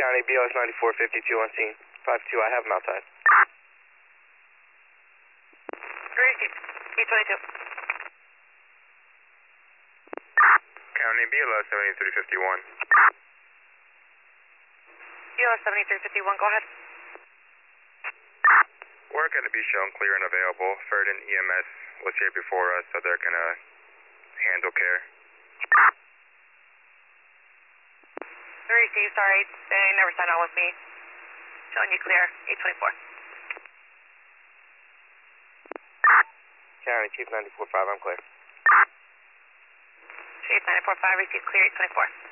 County, BLS 9452 on scene. 52, I have him outside. Receive. 822. County, BLS 7351. BLS 7351, go ahead. We're going to be shown clear and available. Ferdin EMS was here before us, so they're going to handle care. Receive, sorry, they never signed on with me. Showing you clear, 824. County, Chief 94.5, I'm clear. Chief 945, receive clear, 824.